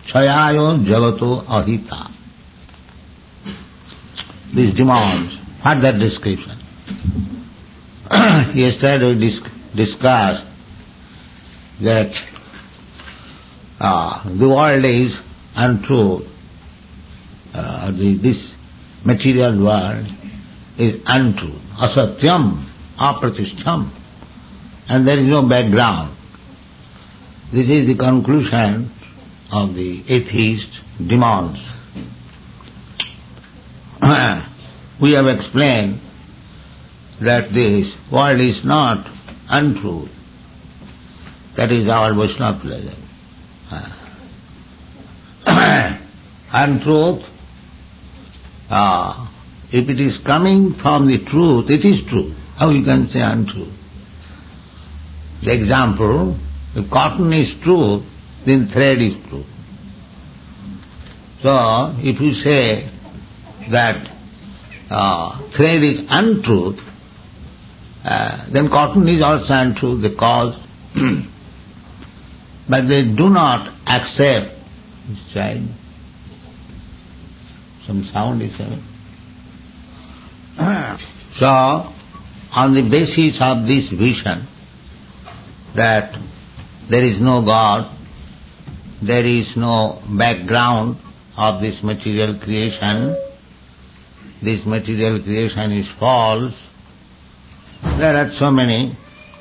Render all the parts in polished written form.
Chayayo Javato Ahita. These demons, further description. Yesterday we discussed that the world is untrue. This material world is untrue. Asatyam, apratishtham. And there is no background. This is the conclusion of the atheist demons. We have explained that this world is not untrue. That is our Vaishnava pleasure. Untruth, if it is coming from the truth, it is true. How you can say untruth? The example, if cotton is true, then thread is true. So, if you say that thread is untruth, then cotton is also untruth, the cause. But they do not accept. This child, some sound is coming. So, on the basis of this vision, that there is no God, there is no background of this material creation is false, there are so many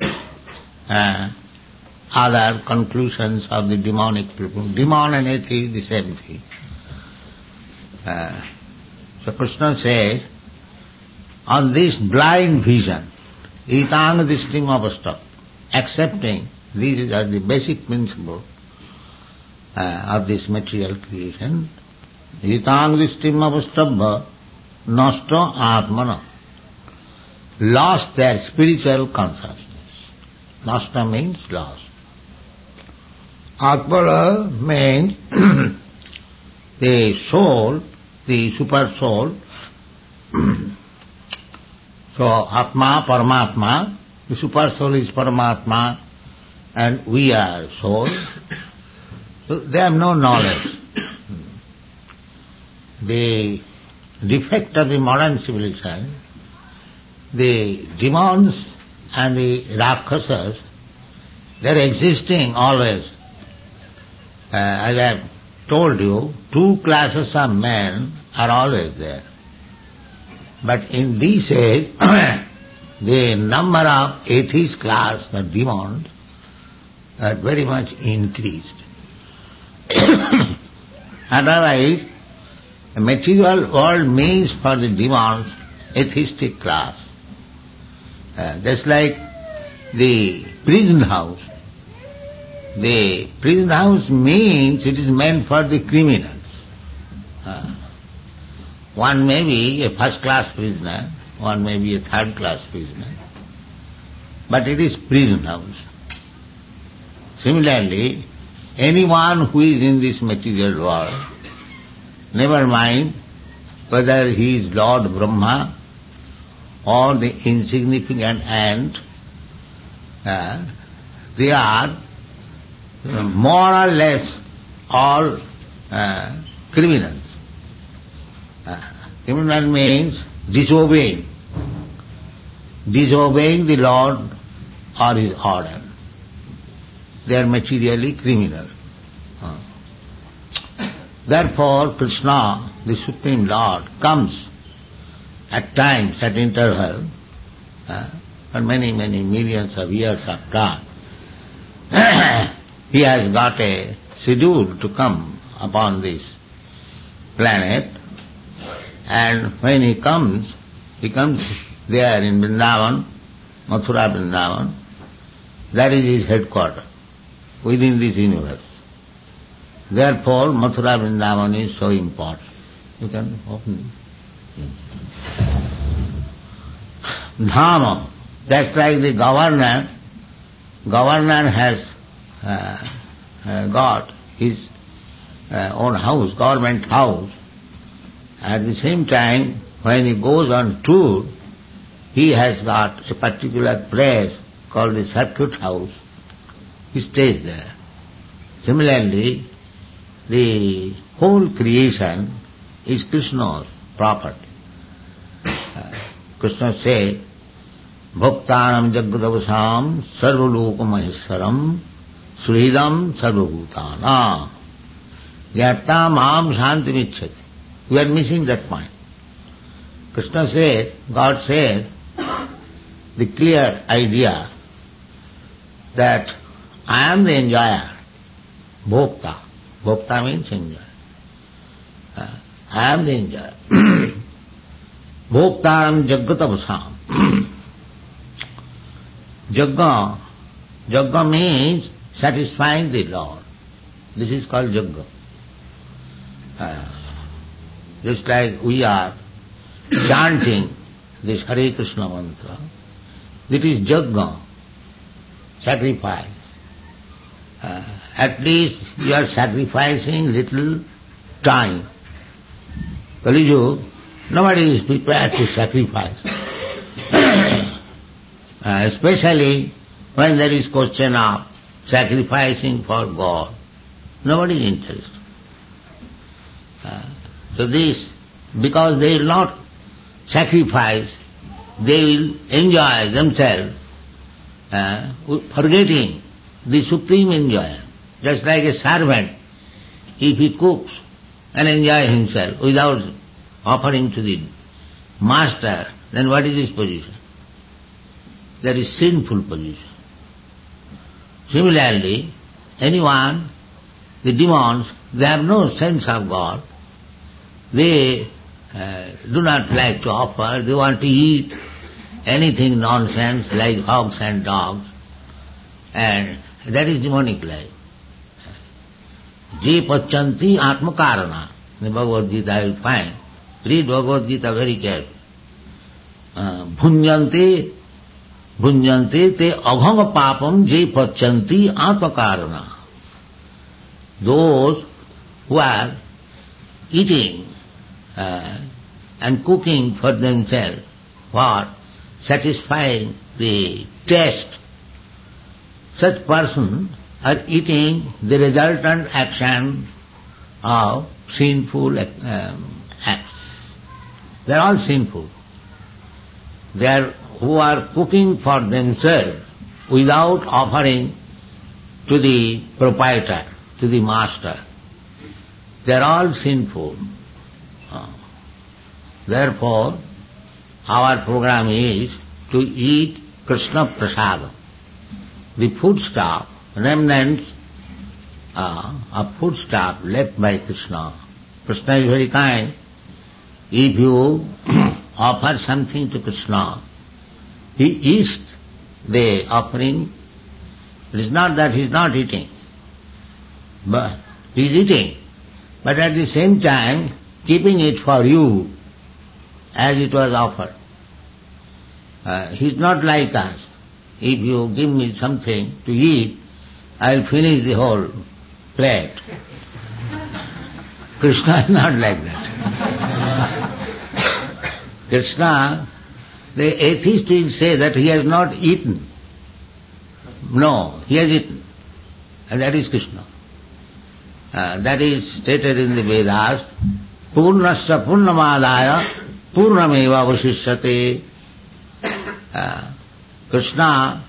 other conclusions of the demonic people. Demon and atheist, the same thing. So Krishna says, on this blind vision, itang dishtim avastha, accepting these are the basic principle of this material creation, itang dishtim avastha nashta atmana, lost their spiritual consciousness. Nashta means lost. Atmana means the soul, the super soul. So Atma, Paramatma, the super soul is Paramatma and we are soul. So they have no knowledge. The defect of the modern civilization, the demons and the Rakshasas, they are existing always. As I have told you, two classes of men are always there. But in this age, the number of atheist class, the demons, are very much increased. Otherwise, the material world means for the demons atheistic class. Just like the prison house. The prison house means it is meant for the criminals. One may be a first-class prisoner, one may be a third-class prisoner, but it is prison house. Similarly, anyone who is in this material world, never mind whether he is Lord Brahma or the insignificant ant, they are more or less all criminals. Criminal means disobeying the Lord or His order. They are materially criminal. Therefore, Krishna, the Supreme Lord, comes at times, at interval, for many, many millions of years after. He has got a schedule to come upon this planet, and when he comes there in Vrindavan, Mathura Vrindavan. That is his headquarters within this universe. Therefore, Mathura Vrindavan is so important. You can open it. Dhama, that's like the governor. Governor has got his own house, government house. At the same time, when he goes on tour, he has got a particular place called the circuit house. He stays there. Similarly, the whole creation is Krishna's property. Krishna says, Bhaktanam Jagadavasam Sarvaloka Maheswaram Suhridam Sarvabhutana Gyata Mam Shantimicchati. We are missing that point. Krishna said, God said, the clear idea that I am the enjoyer, Bhokta. Bhokta means enjoyer. I am the enjoyer. Bhoktaram Jagatavasam. Jagga means satisfying the Lord. This is called Jagga. Just like we are chanting this Hare Krishna mantra, it is Jagga, sacrifice. At least you are sacrificing little time. Kaliju, nobody is prepared to sacrifice. Especially when there is question of sacrificing for God. Nobody is interested. So this, because they will not sacrifice, they will enjoy themselves, forgetting the supreme enjoyer. Just like a servant, if he cooks and enjoys himself without offering to the master, then what is his position? That is sinful position. Similarly, anyone, the demons, they have no sense of God. They do not like to offer. They want to eat anything nonsense like hogs and dogs. And that is demonic life. Je pachanti atmakarana. In Bhagavad Gita I will find. Read Bhagavad Gita very carefully. Bhunjante te aghanga papam je pachanti atmakarana. Those who are eating and cooking for themselves, for satisfying the taste, such persons are eating the resultant action of sinful acts. They are all sinful. They are who are cooking for themselves without offering to the proprietor, to the master. They are all sinful. Therefore, our program is to eat Krishna Prasadam. The foodstuff, remnants of foodstuff left by Krishna. Krishna is very kind. If you offer something to Krishna, he eats the offering. It is not that he is not eating, but he is eating. But at the same time, keeping it for you as it was offered. He is not like us. If you give me something to eat, I will finish the whole plate. Krishna is not like that. Krishna, the atheist will say that he has not eaten. No, he has eaten. And that is Krishna. That is stated in the Vedas. Purnasya purnamadaya purnameva vasishyate. Krishna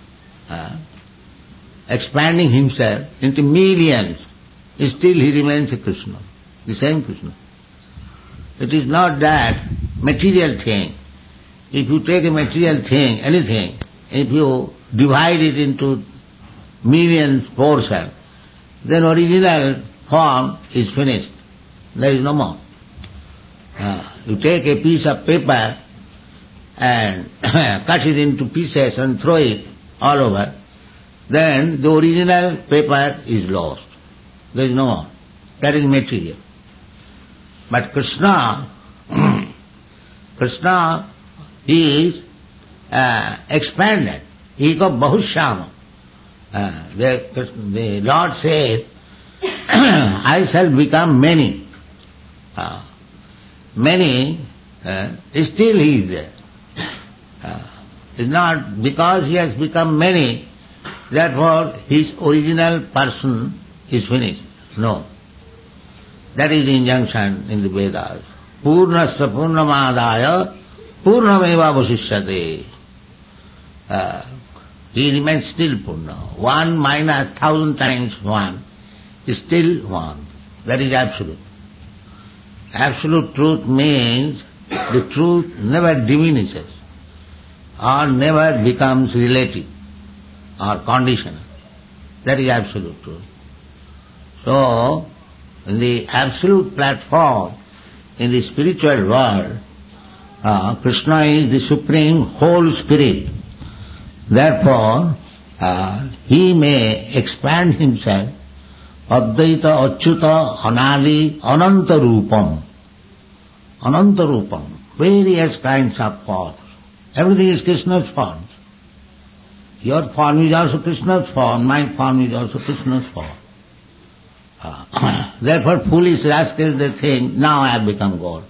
expanding himself into millions, still he remains a Krishna, the same Krishna. It is not that material thing. If you take a material thing, anything, if you divide it into millions portions, then original form is finished. There is no more. You take a piece of paper and cut it into pieces and throw it all over, then the original paper is lost. There is no more. That is material. But Krishna is expanded. Ego Bahushyama. The Lord said, I shall become many. Many, still he is there. It's not because he has become many, therefore his original person is finished. No. That is the injunction in the Vedas. Purnasya purnamadaya purnameva vasishyate. He remains still Purna. 1 minus 1,000 times 1 is still 1. That is absolute. Absolute truth means the truth never diminishes or never becomes relative or conditional. That is absolute truth. So, in the absolute platform, in the spiritual world, Krishna is the supreme whole spirit. Therefore, he may expand himself Advaita, Achyuta, Anadi, Ananta Rupam. Ananta Rupam. Various kinds of forms. Everything is Krishna's form. Your form is also Krishna's form, my form is also Krishna's form. Therefore foolish rascals, they think, now I have become God.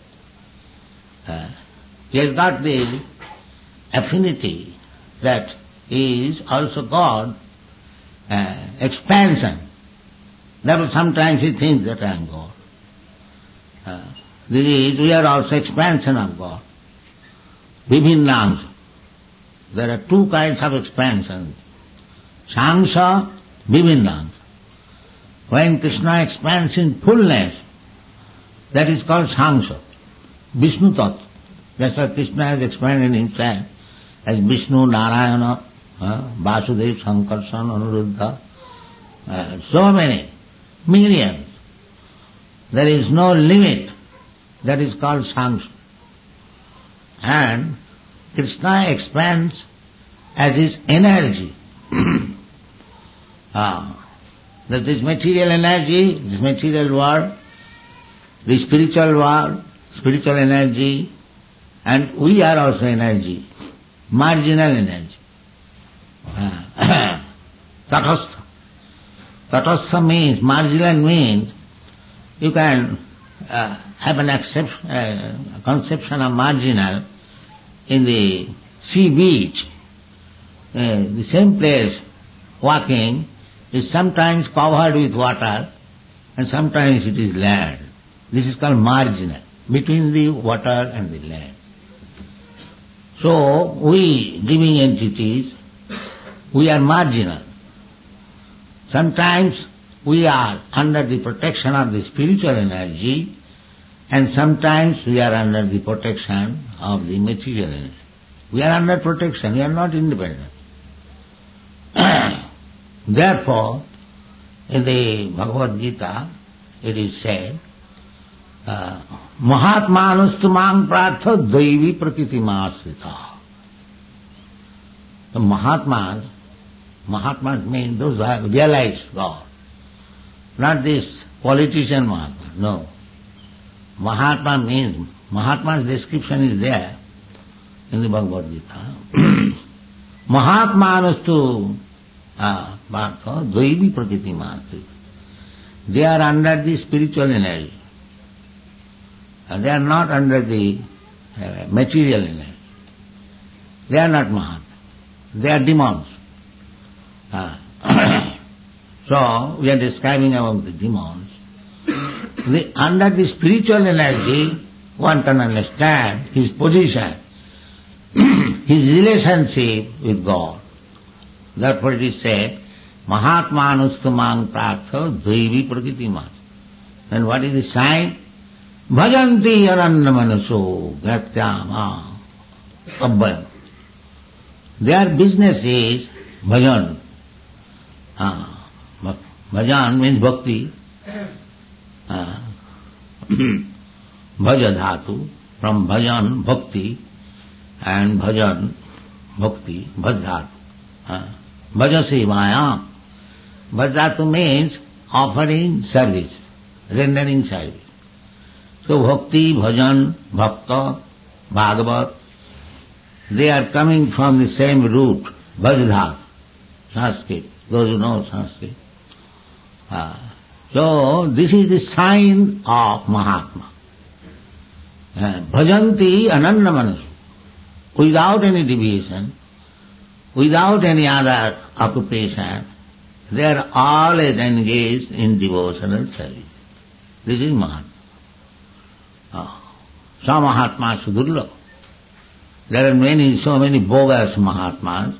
He has got the affinity that he is also God, expansion. Therefore sometimes he thinks that I am God. We are also expansion of God. Vibhinnamsa. There are two kinds of expansion. Samsa, Vibhinnamsa. When Krishna expands in fullness, that is called Samsa. Vishnu Tattva. That's why Krishna has expanded himself as Vishnu, Narayana, Vasudeva, Sankarsana, Anuruddha. So many, millions. There is no limit. That is called Samsa. And Krishna expands as his energy. That this material energy, this material world, the spiritual world, spiritual energy, and we are also energy, marginal energy. Tatastha. Tatastha means, marginal means, you can have an conception of marginal in the sea beach. The same place, walking, is sometimes covered with water and sometimes it is land. This is called marginal, between the water and the land. So, we, living entities, we are marginal. Sometimes we are under the protection of the spiritual energy and sometimes we are under the protection of the material energy. We are under protection, we are not independent. Therefore, in the Bhagavad Gita, it is said, Mahatmanastu mang prartha daivi prakriti masrita. The Mahatmas mean those who have realized God. Not this politician Mahatma, no. Mahatma means, Mahatma's description is there in the Bhagavad Gita. Mahatmanastu Bharta daivi prakriti masrita. They are under the spiritual energy. They are not under the material energy. They are not Mahatma. They are demons. So, we are describing about the demons. Under the spiritual energy, one can understand his position, his relationship with God. Therefore it is said, Mahatmanustu mang prartha daivi prakriti mas. And what is the sign? Bhajanti ananna manaso gatyama abbayam. Their business is bhajan. Bhajan means bhakti. Bhaja dhatu, from bhajan, bhakti, and bhajan, bhakti, bhajadhatu. Bhaja sevaya. Bhajadhatu means offering service, rendering service. So bhakti, bhajan, bhakta, bhagavat, they are coming from the same root, bhajadhatu, Sanskrit, those who know Sanskrit. So this is the sign of Mahatma. Bhajanti ananna manasu. Without any deviation, without any other occupation, they are always engaged in devotional service. This is Mahatma. Sa Mahatma Sudurlabha. There are so many bogus Mahatmas,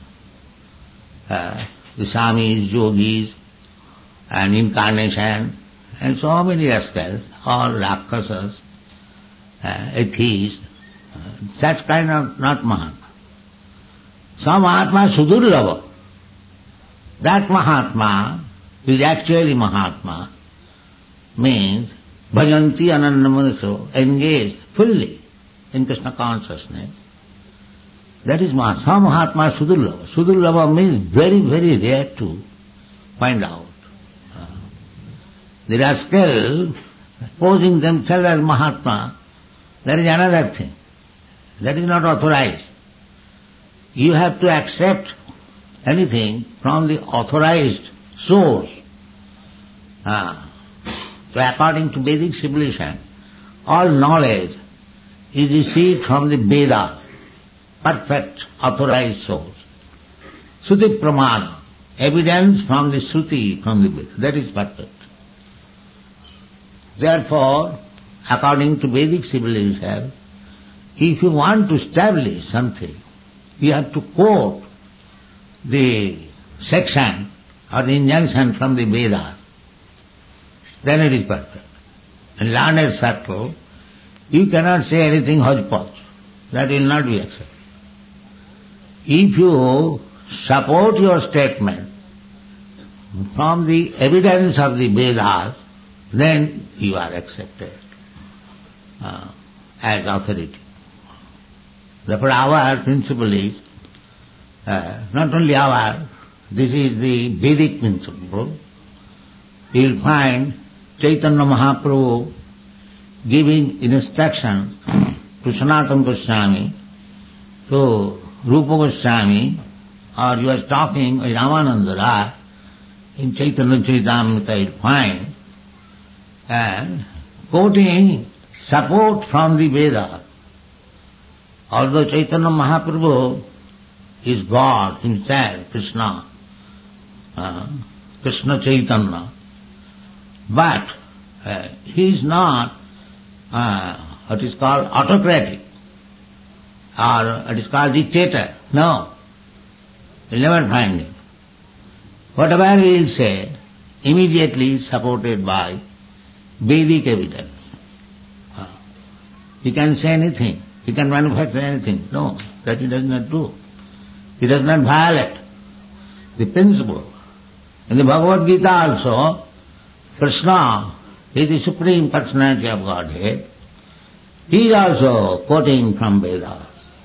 the Swamis, yogis, and incarnation, and so many rascals, all Rakshasas, atheists, such kind of not Mahatma. Sa Mahatma Sudurlabha. That Mahatma is actually Mahatma, means bhajanti anannamanuso, engaged fully in Krishna consciousness. That is Mahatma. Sa Mahatma Sudurlabha. Sudurlabha means very, very rare to find out. The rascal posing themselves as Mahatma, that is another thing. That is not authorized. You have to accept anything from the authorized source. So according to Vedic civilization, all knowledge is received from the Vedas, perfect authorized source. Shruti Pramana, evidence from the Shruti, from the Vedas, that is perfect. Therefore, according to Vedic civilization, if you want to establish something, you have to quote the section or the injunction from the Vedas. Then it is perfect. In learned circle, you cannot say anything hodgepodge. That will not be accepted. If you support your statement from the evidence of the Vedas, then you are accepted as authority. Therefore our principle is, not only our, this is the Vedic principle. You will find Chaitanya Mahaprabhu giving instruction to Sanatana Goswami, to Rupa Goswami, or you are talking with Ramananda Raya in Chaitanya Charitamrita, you will find, and quoting support from the Vedas. Although Chaitanya Mahaprabhu is God himself, Krishna, Krishna Chaitanya, but he is not what is called autocratic or what is called dictator. No, you'll never find him. Whatever he will say, immediately supported by Vedic evidence. He can say anything, he can manufacture anything. No, that he does not do. He does not violate the principle. In the Bhagavad Gita also, Krishna is the Supreme Personality of Godhead. He is also quoting from Vedas.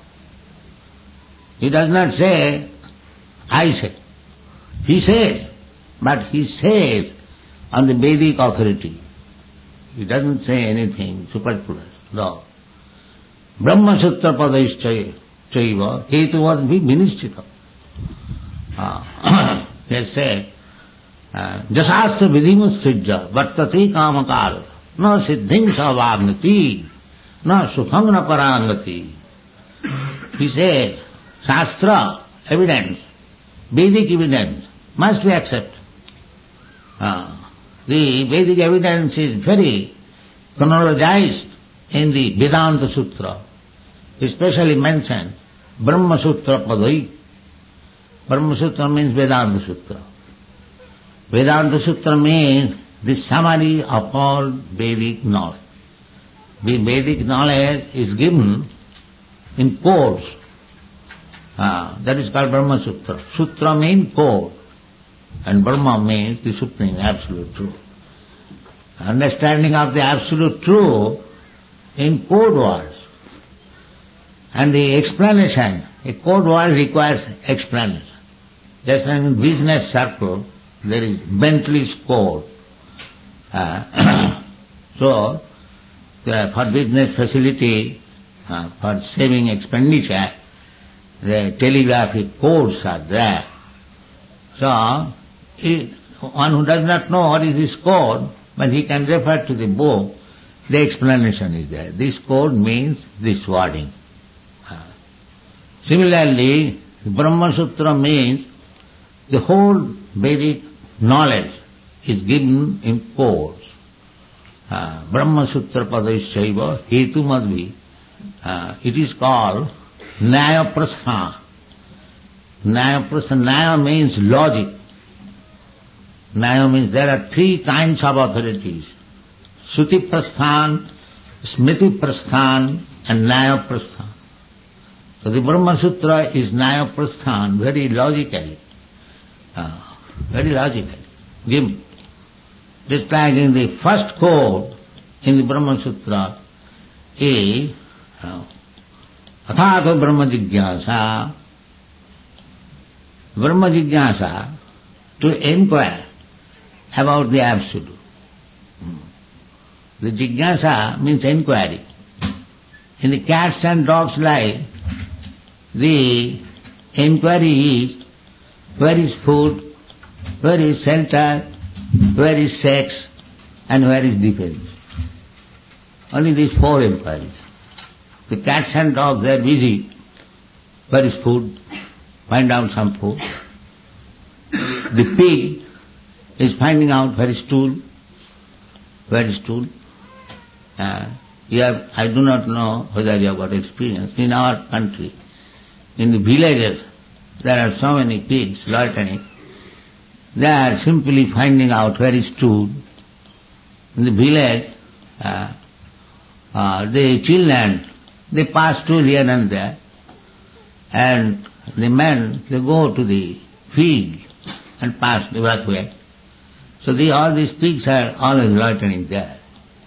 He does not say, I say. He says, but he says on the Vedic authority. He doesn't say anything superfluous. No. Brahma Sutra Padaishchaya Chaiva Hetuvad Vinishchita. He has said, Jasastra Vidhimussujja Vartati Kamakara Na Siddhim Savagnati Na Sukham Na Parangati. He says, Shastra, evidence, Vedic evidence must be accepted. The Vedic evidence is very chronologized in the Vedanta Sutra, especially mentioned Brahma Sutra Padai. Brahma Sutra means Vedanta Sutra. Vedanta Sutra means the summary of all Vedic knowledge. The Vedic knowledge is given in codes. That is called Brahma Sutra. Sutra means code, and Brahma means the Supreme Absolute Truth. Understanding of the Absolute Truth in code words. And the explanation, a code word requires explanation. Just like in business circle, there is Bentley's code. So, for business facility, for saving expenditure, the telegraphic codes are there. So, one who does not know what is this code, but he can refer to the book, the explanation is there. This code means this wording. Similarly, Brahma Sutra means the whole Vedic knowledge is given in codes. Brahma Sutra Padaishaiva Hetu Madhvi. It is called Nyaya Prastha. Nyaya Prastha. Nyaya means logic. Nyaya means there are three kinds of authorities. Shruti Prasthan, Smriti Prasthan and Nyaya Prasthan. So the Brahma Sutra is Nyaya Prasthan, very logically. Very logically. Describing the first code in the Brahma Sutra is Athato Brahma Jigyasa. Brahma Jigyasa, to inquire about the Absolute. The Jigyasa means inquiry. In the cat's and dog's life, the inquiry is where is food, where is shelter, where is sex, and where is defense. Only these four inquiries. The cats and dogs, they are busy. Where is food? Find out some food. The pig is finding out where is stool. Where is stool? I do not know whether you have got experience. In our country, in the villages, there are so many pigs loitering. They are simply finding out where is stool. In the village, the children, they pass stool here and there, and the men, they go to the field and pass the backward. So all these pigs are always loitering there.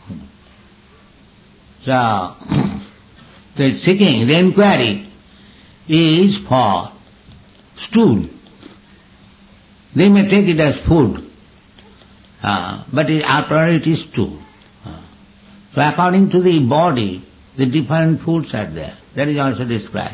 So, the seeking, the inquiry is for stool. They may take it as food, but our priority is stool. So according to the body, the different foods are there. That is also described.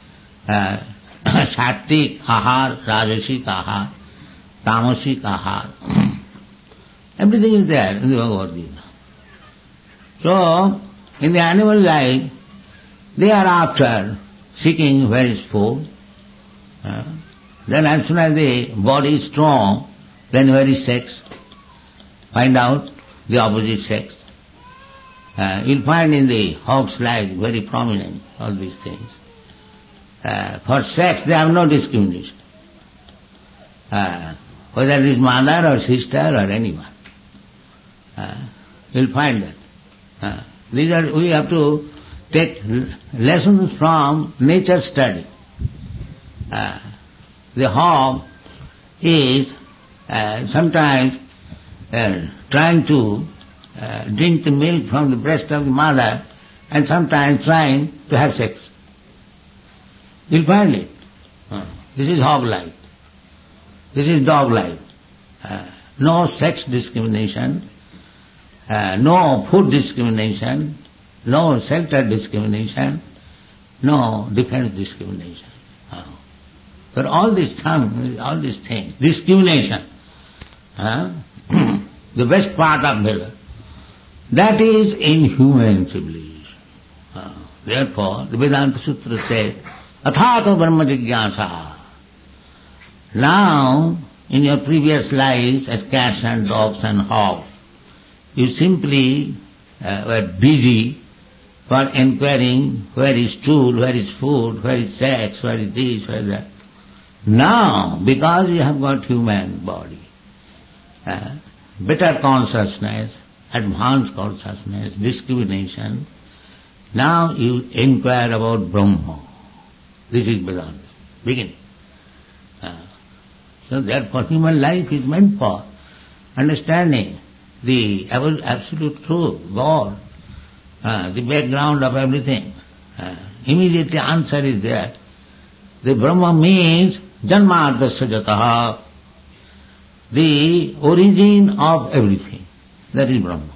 Sattvic ahar, rajasic ahar, tamasic ahar. Everything is there in the Bhagavad Gita. So, in the animal life, they are after seeking where is food. Then as soon as the body is strong, then where is sex? Find out the opposite sex. You'll find in the hog's life very prominent all these things. For sex, they have no discrimination. Whether it is mother or sister or anyone. You'll find that. We have to take lessons from nature study. The hog is sometimes trying to drink the milk from the breast of the mother and sometimes trying to have sex. You'll find it. This is hog life. This is dog life. No sex discrimination, no food discrimination, no shelter discrimination, no defense discrimination. But all these things, discrimination, the best part of Veda, that is in human civilization. Therefore, the Vedanta Sutra says, Athato Brahma Jigyasa. Now, in your previous lives as cats and dogs and hogs, you simply were busy for inquiring where is stool, where is food, where is sex, where is this, where is that. Now, because you have got human body, better consciousness, advanced consciousness, discrimination, now you inquire about Brahma. This is Vedanta, beginning. So therefore human life is meant for understanding the absolute truth, God, the background of everything. Immediately answer is there. The Brahma means Janmadasya Jataha, the origin of everything. That is Brahma.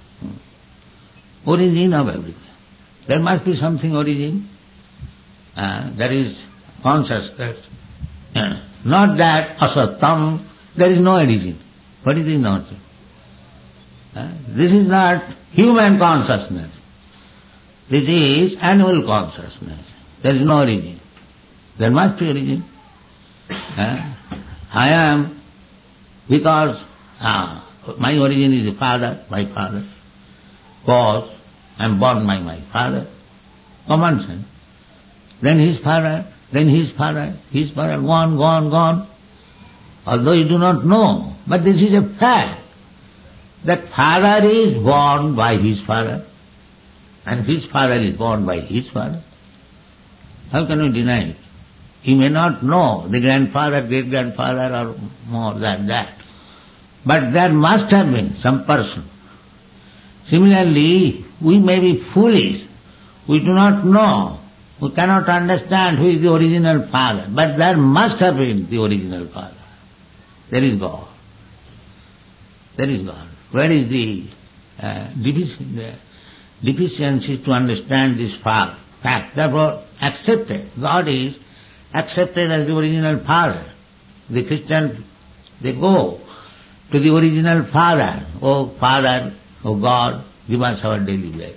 Origin of everything. There must be something origin. That is consciousness. Not that asattam, there is no origin. What is it not? This is not human consciousness. This is animal consciousness. There is no origin. There must be origin. I am because my origin is the father, my father. was, I am born by my father. Common sense. Then his father, gone. Although you do not know, but this is a fact, that father is born by his father, and his father is born by his father. How can we deny it? He may not know the grandfather, great-grandfather or more than that, but there must have been some person. Similarly, we may be foolish, we do not know, we cannot understand who is the original father, but there must have been the original father. There is God. There is God. Where is the deficiency to understand this fact? Therefore, accepted. God is accepted as the original father. The Christians, they go to the original father. Oh Father, oh God, give us our daily bread.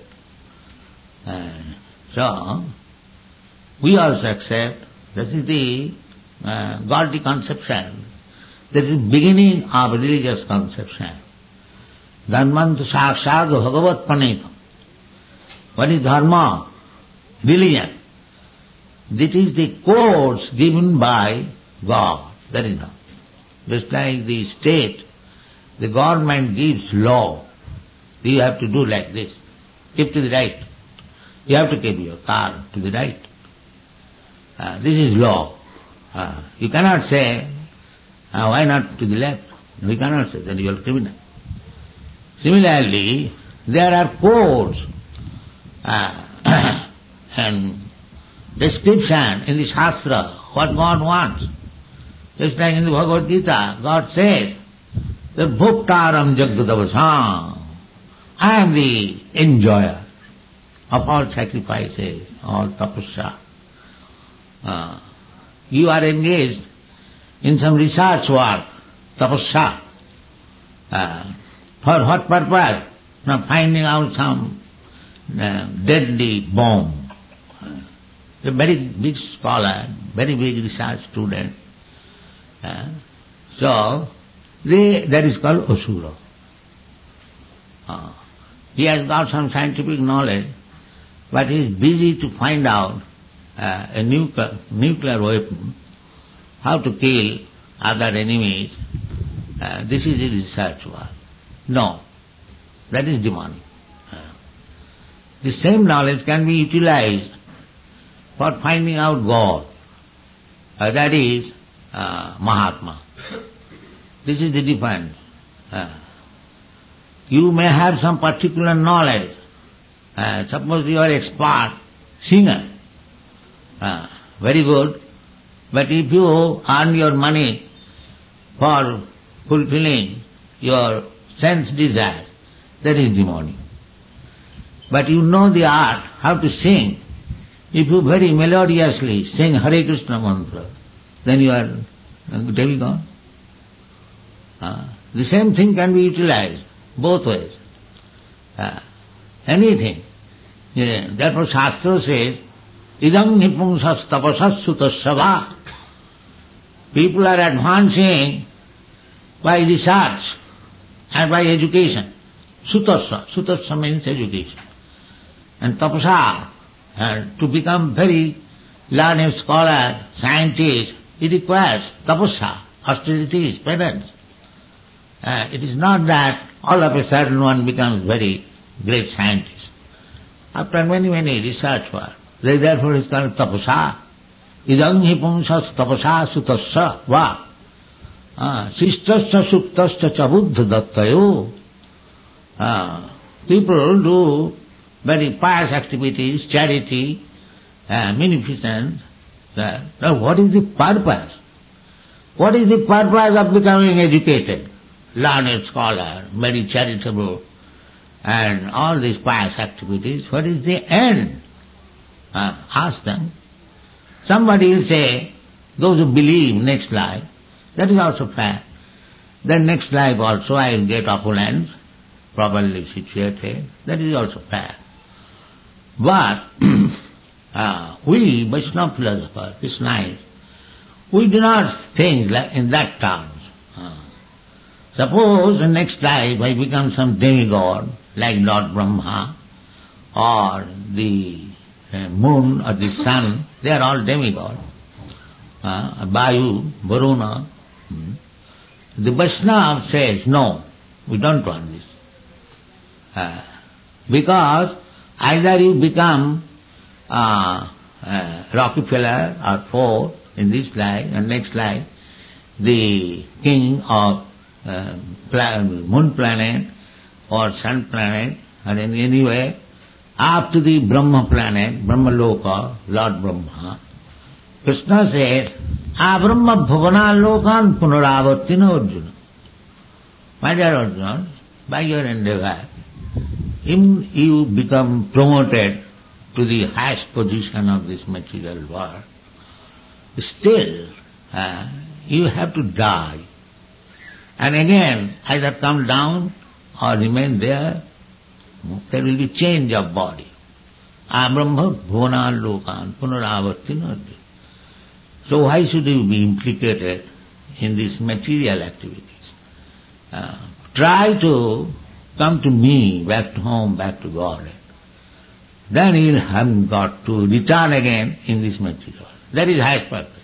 So, we also accept that is the godly conception. That is the beginning of religious conception. Dharmantu sakshat bhagavat pranita. What is dharma? Religion. That is the codes given by God. That is dharma. Just like the state, the government gives law. You have to do like this. Keep to the right. You have to keep your car to the right. This is law. You cannot say, why not to the left? We cannot say that you are criminal. Similarly, there are codes and description in the Shastra, what God wants. Just like in the Bhagavad Gita, God says that Bhuktaram Jagadavasam, I am the enjoyer of all sacrifices, all tapasya. You are engaged in some research work, tapasya. For what purpose? Now finding out some deadly bomb. A very big scholar, very big research student. So, that is called Asura. He has got some scientific knowledge, but he is busy to find out a nuclear weapon, how to kill other enemies. This is a research work. No, that is demonic. The same knowledge can be utilized for finding out God. That is Mahatma. This is the difference. You may have some particular knowledge. Suppose you are expert singer. Very good. But if you earn your money for fulfilling your sense desire, that is demonic. But you know the art, how to sing. If you very melodiously sing Hare Krishna mantra, then you are a demigod. The same thing can be utilized both ways. Anything. Yeah. Therefore Shastra says, idam nipumsas tapasas sutasya. People are advancing by research and by education. Sutasya. Sutasya means education. And tapasa, to become very learned scholar, scientist, it requires tapasya, austerities, penance. It is not that all of a sudden one becomes very great scientist. After many research work, therefore it is called tapasa. Idam hi pumsas tapasa sutasya va. Sishtasya suptasya cha buddha dattayo. People do very pious activities, charity, munificence. Now what is the purpose? What is the purpose of becoming educated? Learned scholar, very charitable, and all these pious activities, what is the end? Ask them. Somebody will say, those who believe next life, that is also fair. Then next life also I will get opulence, properly situated, that is also fair. But we, Vaishnava philosophers, it's nice, we do not think in that terms. Suppose in next life I become some demigod, like Lord Brahma, or the moon or the sun, they are all demigods. Vayu, Varuna. The Vaishnava says, no, we don't want this. Because either you become Rockefeller or Ford in this life, and next life the king of moon planet or sun planet, or in any way, after the Brahma planet, Brahma Loka, Lord Brahma, Krishna says, Abrahma bhavana lokan punaravartina Arjuna. My dear Arjuna, by your endeavor, you become promoted to the highest position of this material world. Still, you have to die. And again, either come down or remain there. There will be change of body. Abrahma bhavana lokan punaravartina Arjuna. So why should you be implicated in these material activities? Try to come to me, back to home, back to God. Then you will have got to return again in this material. That is highest purpose.